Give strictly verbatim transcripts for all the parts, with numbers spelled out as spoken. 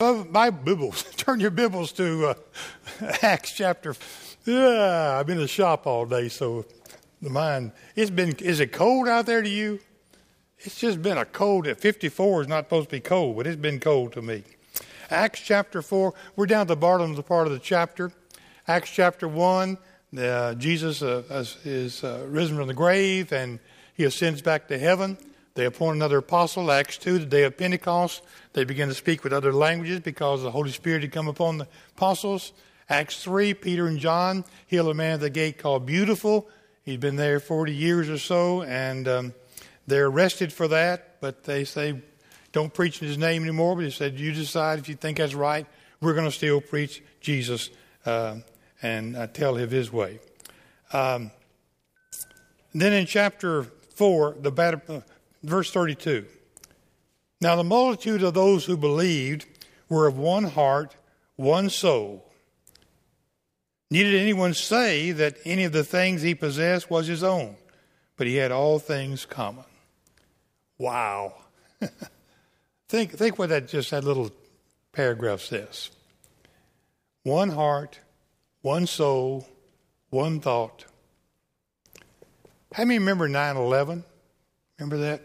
Bibles. Turn your Bibles to uh, Acts chapter. Yeah, I've been in the shop all day, so the mind. It's been. Is it cold out there to you? It's just been a cold. At fifty-four is not supposed to be cold, but it's been cold to me. Acts chapter four. We're down at the bottom of the part of the chapter. Acts chapter one. Uh, Jesus uh, is uh, risen from the grave, and he ascends back to heaven. They appoint another apostle. Acts two, the day of Pentecost. They begin to speak with other languages because the Holy Spirit had come upon the apostles. Acts three, Peter and John heal a man at the gate called Beautiful. He'd been there forty years or so, and um, they're arrested for that. But they say, don't preach in his name anymore. But he said, you decide if you think that's right. We're going to still preach Jesus uh, and uh, tell him his way. Um, then in chapter four, the battle, uh, verse thirty-two. Now the multitude of those who believed were of one heart, one soul. Neither did anyone say that any of the things he possessed was his own, but he had all things common. Wow. think think what that just that little paragraph says. One heart, one soul, one thought. How many remember nine eleven? Remember that?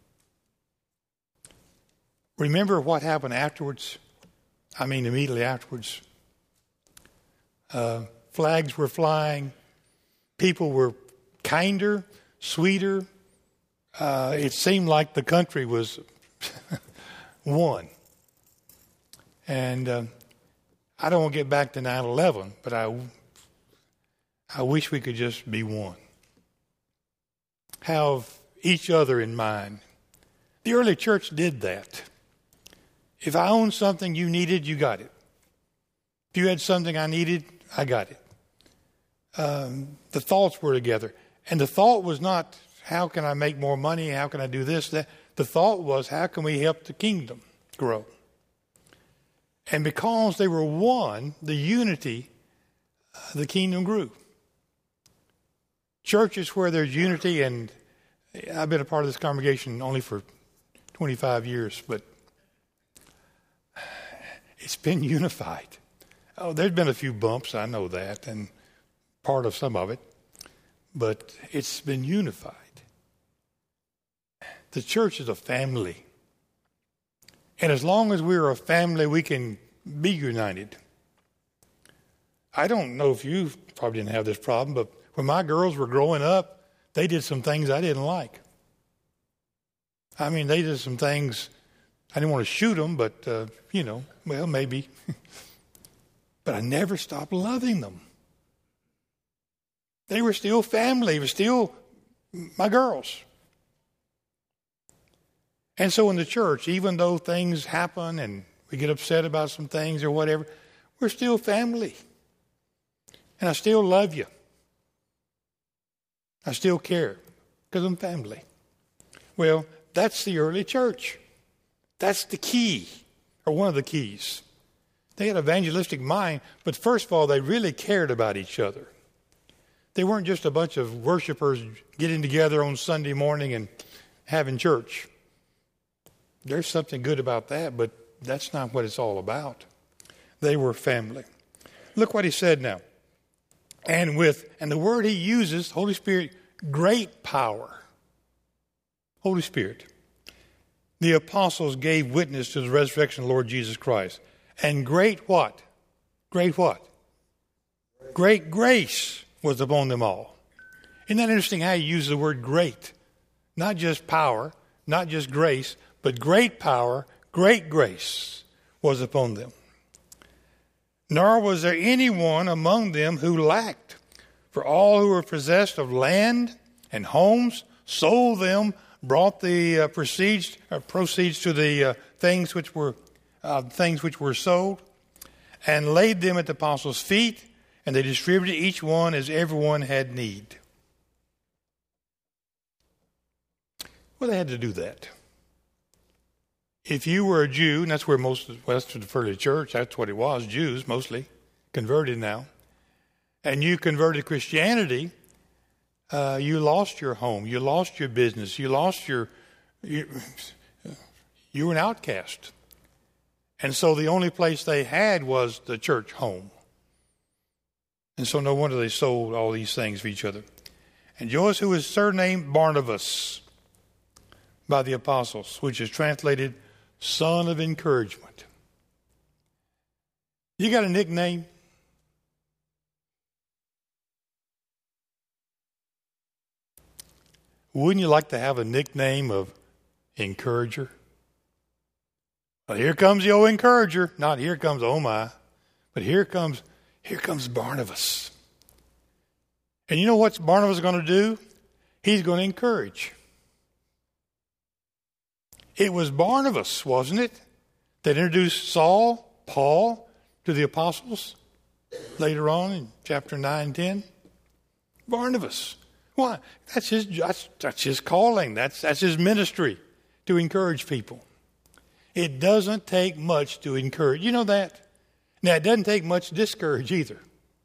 Remember what happened afterwards? I mean, immediately afterwards. Uh, flags were flying. People were kinder, sweeter. Uh, it seemed like the country was one. And uh, I don't want to get back to nine eleven, but I, I wish we could just be one. Have each other in mind. The early church did that. If I owned something you needed, you got it. If you had something I needed, I got it. Um, the thoughts were together. And the thought was not, how can I make more money? How can I do this? That. The thought was, how can we help the kingdom grow? And because they were one, the unity, uh, the kingdom grew. Churches where there's unity, and I've been a part of this congregation only for twenty-five years, but it's been unified. Oh, there's been a few bumps, I know that, and part of some of it, but it's been unified. The church is a family. And as long as we're a family, we can be united. I don't know if you probably didn't have this problem, but when my girls were growing up, they did some things I didn't like. I mean, they did some things, I didn't want to shoot them, but, uh, you know, well, maybe. But I never stopped loving them. They were still family. They were still my girls. And so in the church, even though things happen and we get upset about some things or whatever, we're still family. And I still love you. I still care because I'm family. Well, that's the early church. That's the key, or one of the keys. They had an evangelistic mind, but first of all, they really cared about each other. They weren't just a bunch of worshipers getting together on Sunday morning and having church. There's something good about that, but that's not what it's all about. They were family. Look what he said now. And with, and the word he uses, Holy Spirit, great power. Holy Spirit. The apostles gave witness to the resurrection of the Lord Jesus Christ. And great what? Great what? Great grace was upon them all. Isn't that interesting how he uses the word great? Not just power, not just grace, but great power, great grace was upon them. Nor was there anyone among them who lacked. For all who were possessed of land and homes sold them, brought the uh, proceeds, uh, proceeds to the uh, things which were uh, things which were sold, and laid them at the apostles' feet, and they distributed each one as everyone had need. Well, they had to do that. If you were a Jew, and that's where most of the Western early church, that's what it was, Jews mostly, converted now, and you converted Christianity, uh, you lost your home, you lost your business, you lost your, you, you were an outcast. And so the only place they had was the church home. And so no wonder they sold all these things for each other. And Joas, who was surnamed Barnabas by the apostles, which is translated son of encouragement. You got a nickname? Wouldn't you like to have a nickname of encourager? Well, here comes the old encourager. Not here comes oh my, but here comes here comes Barnabas. And you know what Barnabas is going to do? He's going to encourage. It was Barnabas, wasn't it, that introduced Saul, Paul, to the apostles later on in chapter nine and ten? Barnabas. Why? That's his, that's, that's his calling. That's, that's his ministry, to encourage people. It doesn't take much to encourage. You know that? Now, it doesn't take much to discourage either.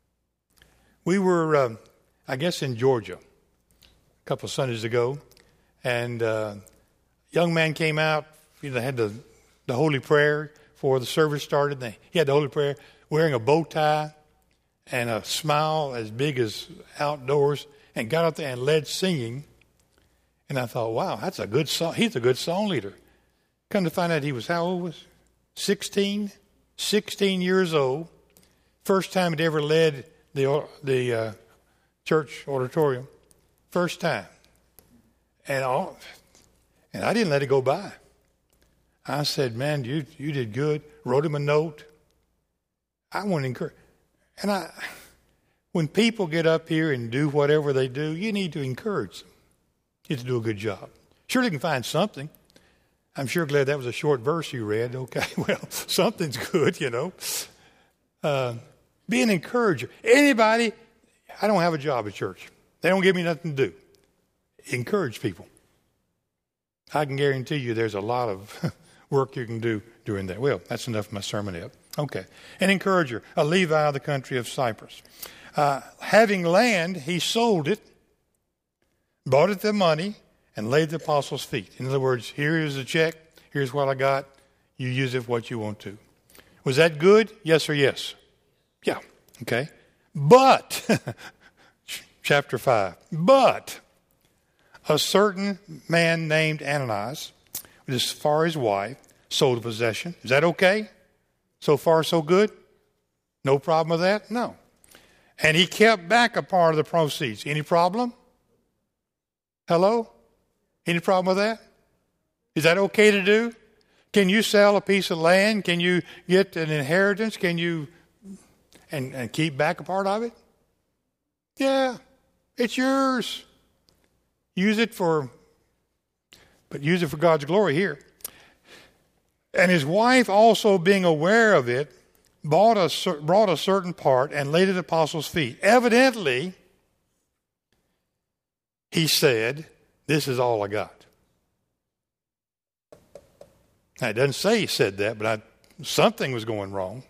We were, um, I guess, in Georgia a couple of Sundays ago, and uh, a young man came out. They had the, the holy prayer before the service started. They, he had the holy prayer wearing a bow tie and a smile as big as outdoors, and got out there and led singing. And I thought, wow, that's a good song. He's a good song leader. Come to find out he was, how old was he? sixteen? sixteen years old. First time he'd ever led the the uh, church auditorium. First time. And all, and I didn't let it go by. I said, man, you you did good. Wrote him a note. I want to encourage. And I... When people get up here and do whatever they do, you need to encourage them. You have to do a good job. Sure, they can find something. I'm sure glad that was a short verse you read. Okay, well, something's good, you know. Uh, be an encourager. Anybody, I don't have a job at church. They don't give me nothing to do. Encourage people. I can guarantee you there's a lot of work you can do doing that. Well, that's enough of my sermon up. Okay. An encourager, a Levi of the country of Cyprus. Uh, having land, he sold it, bought it the money, and laid the apostles' feet. In other words, here is the check. Here's what I got. You use it for what you want to. Was that good? Yes or yes? Yeah. Okay. But, chapter five, but a certain man named Ananias, as far his wife, sold a possession. Is that okay? So far, so good? No problem with that? No. And he kept back a part of the proceeds. Any problem? Hello? Any problem with that? Is that okay to do? Can you sell a piece of land? Can you get an inheritance? Can you and, and keep back a part of it? Yeah, it's yours. Use it for, but use it for God's glory here. And his wife, also being aware of it, bought a, brought a certain part and laid it at the apostles' feet. Evidently, he said, this is all I got. Now, it doesn't say he said that, but I, something was going wrong.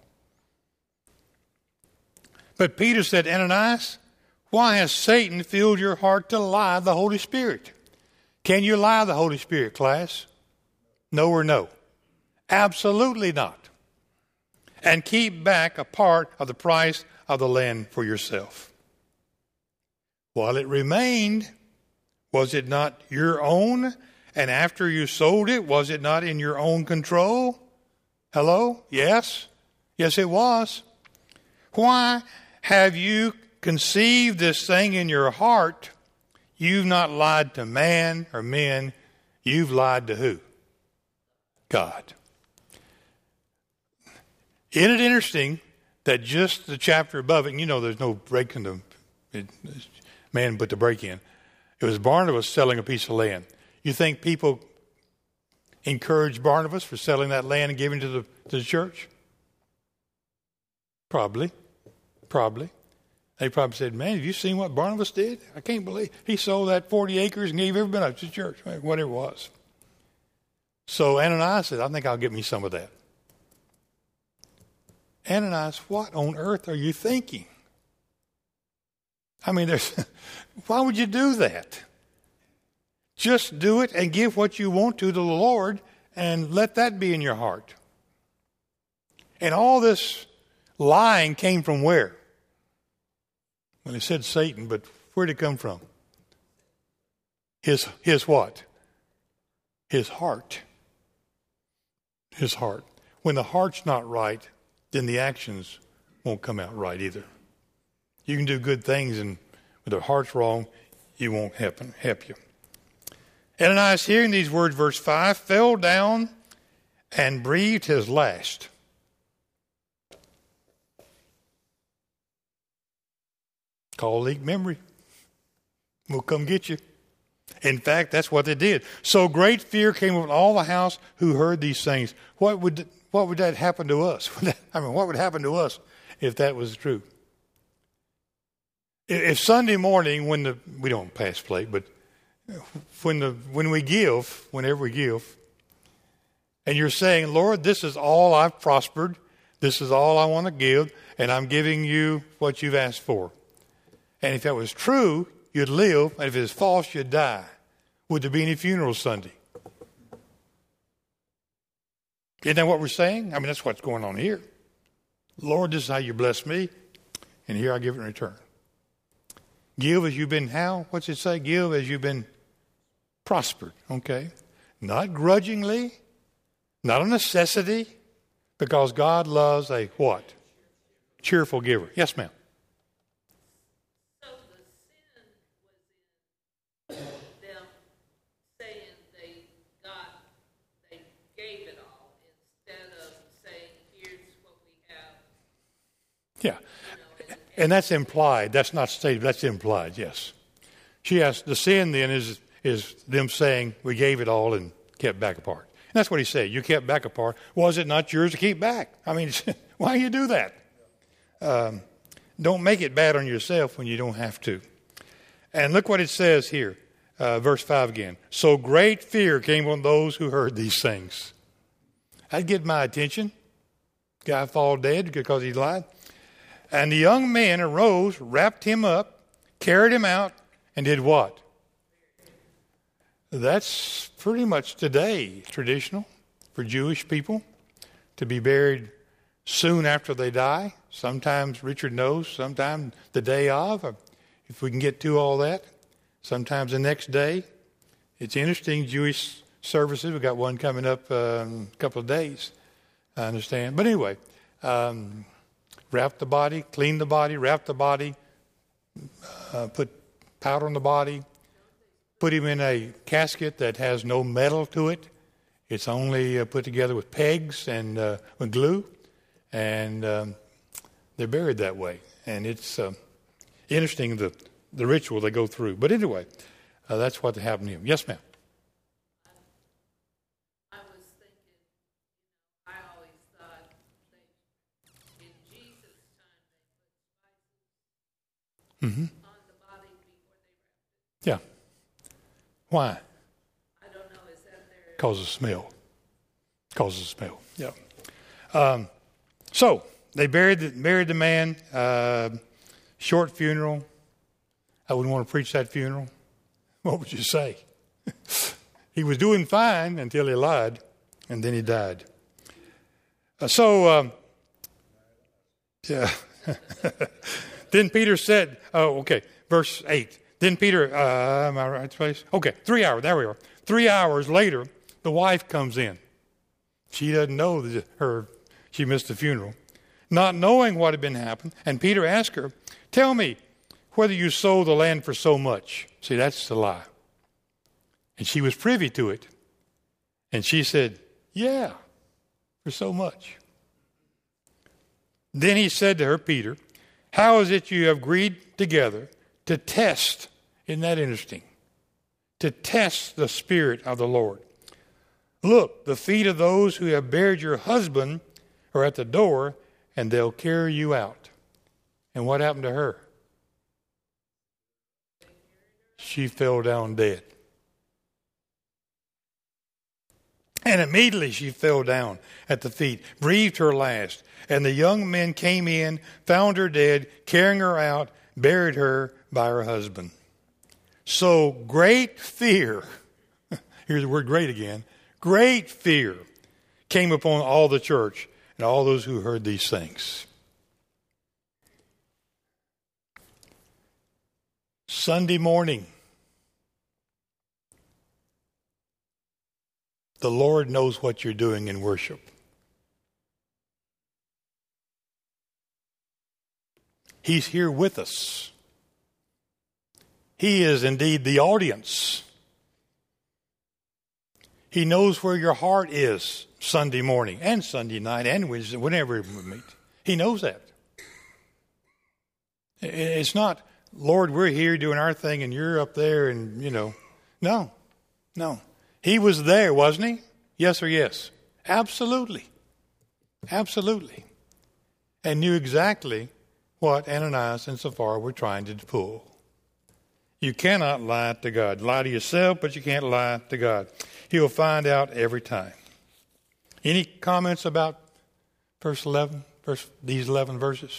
But Peter said, Ananias, why has Satan filled your heart to lie the Holy Spirit? Can you lie the Holy Spirit, class? No or no? Absolutely not. And keep back a part of the price of the land for yourself. While it remained, was it not your own? And after you sold it, was it not in your own control? Hello? Yes? Yes, it was. Why have you conceived this thing in your heart? You've not lied to man or men. You've lied to who? God. Isn't it interesting that just the chapter above it, and you know there's no break in the, it, man put the break in. It was Barnabas selling a piece of land. You think people encouraged Barnabas for selling that land and giving to the, to the church? Probably. Probably. They probably said, man, have you seen what Barnabas did? I can't believe he sold that forty acres and gave every bit up to the church, whatever it was. So Ananias said, I think I'll get me some of that. Ananias, what on earth are you thinking? I mean, there's, why would you do that? Just do it and give what you want to to the Lord and let that be in your heart. And all this lying came from where? Well, he said Satan, but where did it come from? His, his what? His heart. His heart. When the heart's not right, then the actions won't come out right either. You can do good things, and when the heart's wrong, it won't happen, help you. Ananias, hearing these words, verse five, fell down and breathed his last. Call leak memory. We'll come get you. In fact, that's what they did. So great fear came over all the house who heard these things. What would what would that happen to us? I mean, what would happen to us if that was true? If Sunday morning, when the we don't pass plate, but when the when we give, whenever we give, and you're saying, Lord, this is all I've prospered, this is all I want to give, and I'm giving you what you've asked for. And if that was true, you'd live, and if it's false, you'd die. Would there be any funerals Sunday? Isn't that what we're saying? I mean, that's what's going on here. Lord, this is how you bless me, and here I give it in return. Give as you've been how? What's it say? Give as you've been prospered. Okay. Not grudgingly, not a necessity, because God loves a what? Cheerful giver. Yes, ma'am. So the sin was in them saying they got, they gave it all instead of saying, here's what we have. Yeah. You know, and, And that's implied. That's not stated. That's implied, yes. She asked, the sin then is is them saying, we gave it all and kept back apart. And that's what he said. You kept back apart. Was it not yours to keep back? I mean, why do you do that? Um, don't make it bad on yourself when you don't have to. And look what it says here, uh, verse five again. So great fear came on those who heard these things. That'd get my attention. Guy fall dead because he lied. And the young men arose, wrapped him up, carried him out, and did what? That's pretty much today traditional for Jewish people to be buried soon after they die. Sometimes Richard knows, sometimes the day of, if we can get to all that. Sometimes the next day. It's interesting, Jewish services. We've got one coming up uh, in a couple of days, I understand. But anyway, um, wrap the body, clean the body, wrap the body, uh, put powder on the body, put him in a casket that has no metal to it. It's only uh, put together with pegs and uh, with glue, and um, they're buried that way. And it's uh, interesting, the, the ritual they go through. But anyway, uh, that's what happened to him. Yes, ma'am. I was thinking, you know, I always thought they, in Jesus' time, they put spices Mm-hmm. on the body before they wrapped it. Yeah. Why? I don't know, is that their... Causes smell. Causes smell. Yeah. Um, so they buried the, buried the man. Uh, short funeral. I wouldn't want to preach that funeral. What would you say? He was doing fine until he lied, and then he died. Uh, so, um, yeah. Then Peter said, "Oh, okay." Verse eight. Then Peter, uh, am I right place? Okay, three hours. There we are. Three hours later, the wife comes in. She doesn't know that her she missed the funeral, not knowing what had been happened. And Peter asked her, "Tell me whether you sold the land for so much." See, that's the lie. And she was privy to it. And she said, "Yeah, for so much." Then he said to her, Peter, "How is it you have agreed together to test," isn't that interesting? To test the Spirit of the Lord. "Look, the feet of those who have buried your husband are at the door, and they'll carry you out." And what happened to her? She fell down dead. And immediately she fell down at the feet, breathed her last. And the young men came in, found her dead, carrying her out, buried her by her husband. So great fear, here's the word great again, great fear came upon all the church and all those who heard these things. Sunday morning, the Lord knows what you're doing in worship. He's here with us. He is indeed the audience. He knows where your heart is Sunday morning and Sunday night and Wednesday, whenever we meet. He knows that. It's not, Lord, we're here doing our thing and you're up there and, you know. No, no. He was there, wasn't he? Yes or yes? Absolutely. Absolutely. And knew exactly what Ananias and Sapphira were trying to pull. You cannot lie to God. Lie to yourself, but you can't lie to God. He'll find out every time. Any comments about verse eleven, verse, these eleven verses?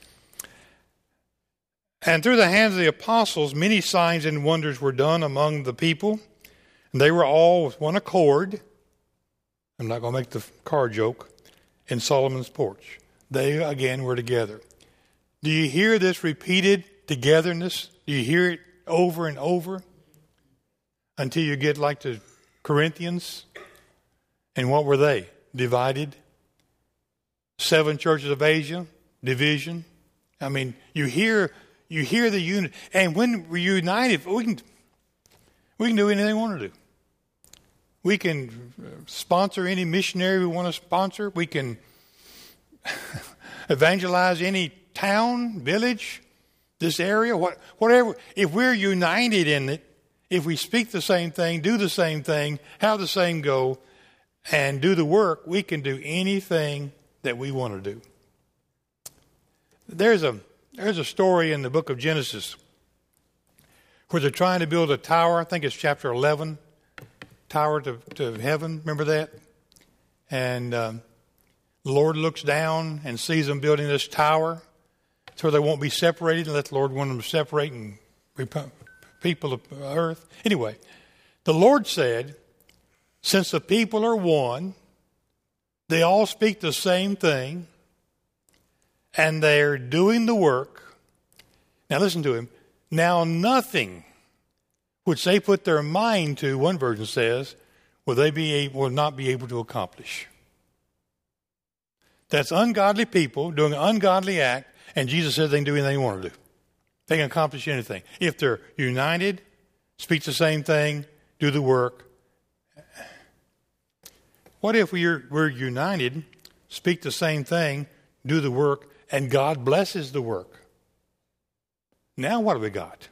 And through the hands of the apostles, many signs and wonders were done among the people. And they were all with one accord. I'm not going to make the car joke. In Solomon's porch. They, again, were together. Do you hear this repeated togetherness? Do you hear it over and over? Until you get like the Corinthians. And what were they? Divided. Seven churches of Asia. Division. I mean, you hear you hear the unit. And when we're united, we can, we can do anything we want to do. We can sponsor any missionary we want to sponsor. We can evangelize any town, village, this area, what, whatever. If we're united in it, if we speak the same thing, do the same thing, have the same goal, and do the work, we can do anything that we want to do. There's a there's a story in the book of Genesis where they're trying to build a tower. I think it's chapter eleven. Tower to, to heaven, remember that? And um, the Lord looks down and sees them building this tower so they won't be separated and let the Lord want them to separate and people of earth. Anyway, the Lord said, since the people are one, they all speak the same thing, and they're doing the work. Now listen to him. Now nothing which they put their mind to, one version says, will they be able, will not be able to accomplish. That's ungodly people doing an ungodly act, and Jesus says they can do anything they want to do. They can accomplish anything. If they're united, speak the same thing, do the work. What if we're, we're united, speak the same thing, do the work, and God blesses the work? Now what have we got?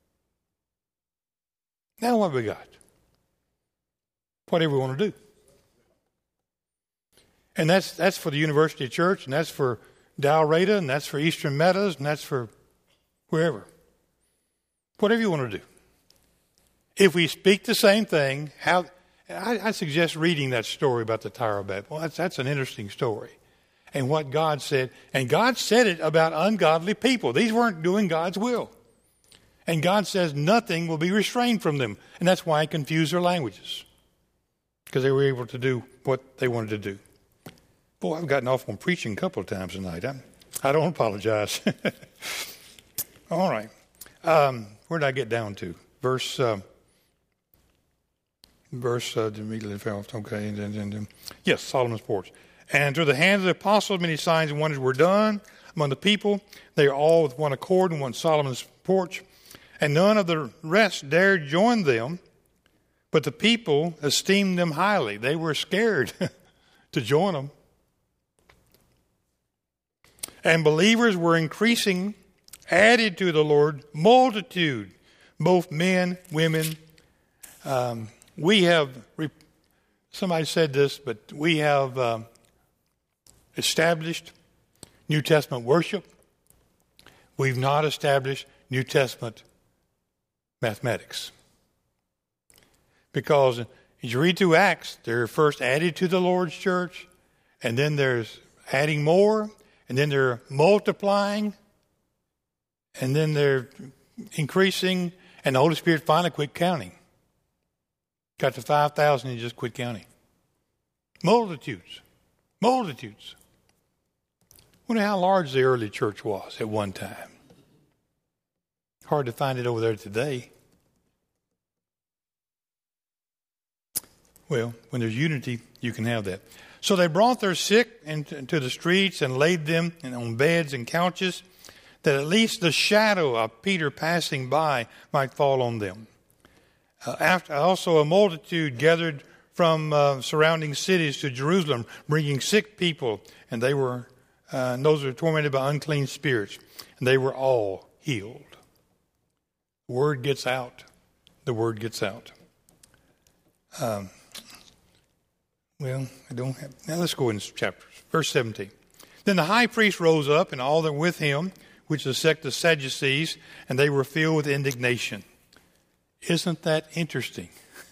Now what have we got? Whatever we want to do. And that's that's for the University Church, and that's for Dalraida, and that's for Eastern Meadows, and that's for wherever. Whatever you want to do. If we speak the same thing, how I, I suggest reading that story about the Tower of Babel. Well, that's, that's an interesting story. And what God said. And God said it about ungodly people. These weren't doing God's will. And God says nothing will be restrained from them. And that's why He confused their languages. Because they were able to do what they wanted to do. Boy, I've gotten off on preaching a couple of times tonight. I'm, I don't apologize. All right. Um, where did I get down to? Verse, uh, verse, uh, immediately fell off. Okay. And, and, and, yes, Solomon's porch. And through the hands of the apostles, many signs and wonders were done among the people. They are all with one accord in one Solomon's porch. And none of the rest dared join them, but the people esteemed them highly. They were scared to join them. And believers were increasing, added to the Lord, multitude, both men, women. Um, we have, somebody said this, but we have um, established New Testament worship. We've not established New Testament mathematics. Because as you read through Acts, they're first added to the Lord's church, and then there's adding more, and then they're multiplying, and then they're increasing, and the Holy Spirit finally quit counting. Got to five thousand and just quit counting. Multitudes. Multitudes. Wonder how large the early church was at one time. Hard to find it over there today. Well, when there's unity, you can have that. So they brought their sick into the streets and laid them on beds and couches, that at least the shadow of Peter passing by might fall on them. Uh, after, also a multitude gathered from uh, surrounding cities to Jerusalem, bringing sick people, and they were uh, and those who were tormented by unclean spirits, and they were all healed. The word gets out. The word gets out. Um, well, I don't have. Now let's go into chapters. Verse seventeen. Then the high priest rose up, and all that with him, which is the sect of Sadducees, and they were filled with indignation. Isn't that interesting?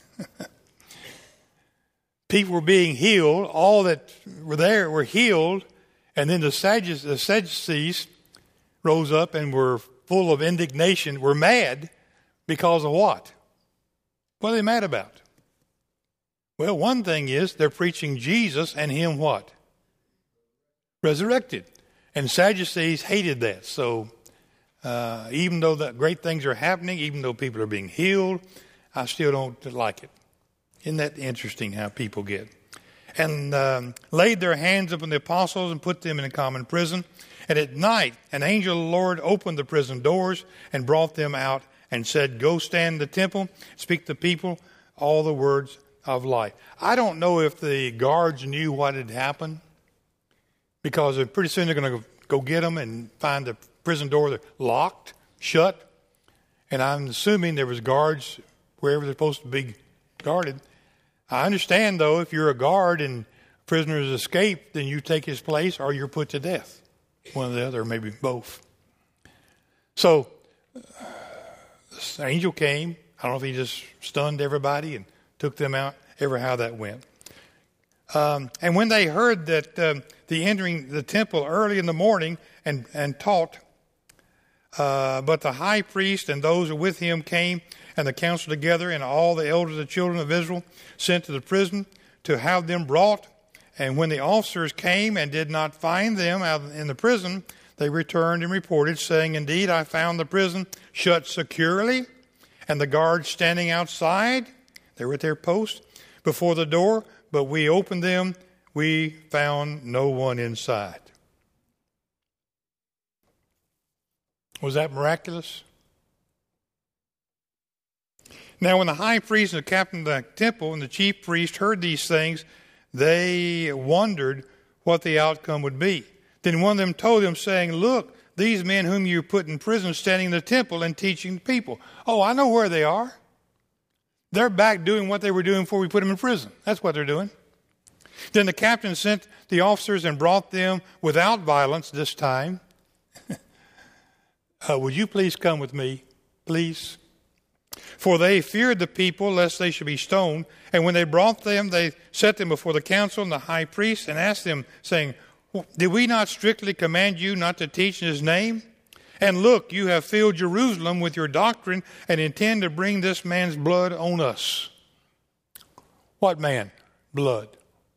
People were being healed. All that were there were healed. And then the Sadducees rose up and were full of indignation, were mad because of what? What are they mad about? Well, one thing is they're preaching Jesus and him what? Resurrected. And Sadducees hated that. So uh, even though the great things are happening, even though people are being healed, I still don't like it. Isn't that interesting how people get? And um, laid their hands upon the apostles and put them in a common prison. And at night, an angel of the Lord opened the prison doors and brought them out and said, go stand in the temple, speak to people all the words of life. I don't know if the guards knew what had happened, because pretty soon they're going to go get them and find the prison door locked, shut. And I'm assuming there was guards wherever they're supposed to be guarded. I understand, though, if you're a guard and prisoners escape, then you take his place or you're put to death. One or the other, maybe both. So, uh, this angel came. I don't know if he just stunned everybody and took them out, ever how that went. Um, and when they heard that um, the entering the temple early in the morning and, and taught, uh, but the high priest and those who with him came and the council together, and all the elders of the children of Israel sent to the prison to have them brought. And when the officers came and did not find them out in the prison, they returned and reported, saying, indeed, I found the prison shut securely, and the guards standing outside. They were at their post before the door, but we opened them. We found no one inside. Was that miraculous? Now, when the high priest and the captain of the temple and the chief priest heard these things, they wondered what the outcome would be. Then one of them told them, saying, look, these men whom you put in prison standing in the temple and teaching people. Oh, I know where they are. They're back doing what they were doing before we put them in prison. That's what they're doing. Then the captain sent the officers and brought them without violence this time. uh, would you please come with me, please? For they feared the people, lest they should be stoned. And when they brought them, they set them before the council and the high priest, and asked them, saying, did we not strictly command you not to teach in his name? And look, you have filled Jerusalem with your doctrine, and intend to bring this man's blood on us. What man? Blood.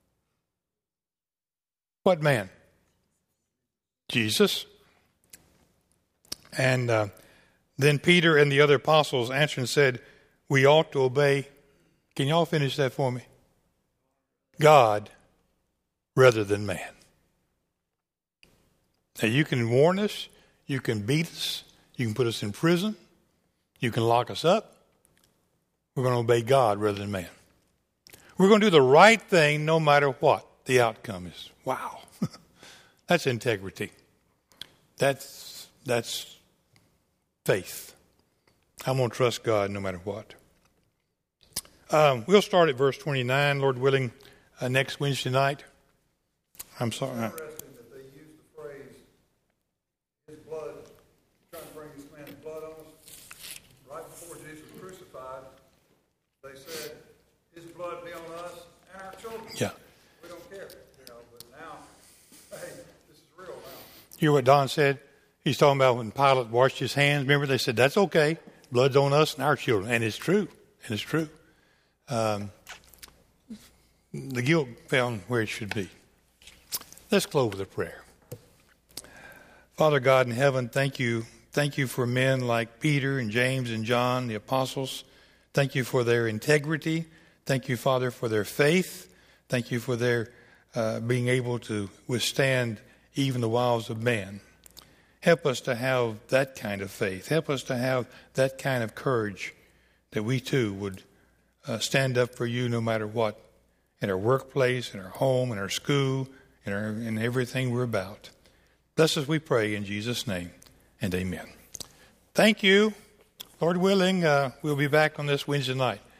What man? Jesus. And uh, then Peter and the other apostles answered and said, we ought to obey. Can y'all finish that for me? God rather than man. Now you can warn us, you can beat us, you can put us in prison, you can lock us up. We're going to obey God rather than man. We're going to do the right thing no matter what the outcome is. Wow. That's integrity. That's that's faith. I'm going to trust God no matter what. Um, we'll start at verse twenty-nine, Lord willing, uh, next Wednesday night. I'm sorry. It's interesting that they use the phrase, his blood, trying to bring this man's blood on us. Right before Jesus was crucified, they said, his blood be on us and our children. Yeah. We don't care, you know, but now, hey, this is real now. You hear what Don said? He's talking about when Pilate washed his hands. Remember, they said, that's okay. Blood's on us and our children. And it's true. And it's true. Um, the guilt found where it should be. Let's close with a prayer. Father God in heaven, thank you. Thank you for men like Peter and James and John, the apostles. Thank you for their integrity. Thank you, Father, for their faith. Thank you for their uh, being able to withstand even the wiles of man. Help us to have that kind of faith. Help us to have that kind of courage that we too would uh, stand up for you no matter what, in our workplace, in our home, in our school, in, our, in everything we're about. Bless us, we pray, in Jesus' name, and amen. Thank you. Lord willing, uh, we'll be back on this Wednesday night.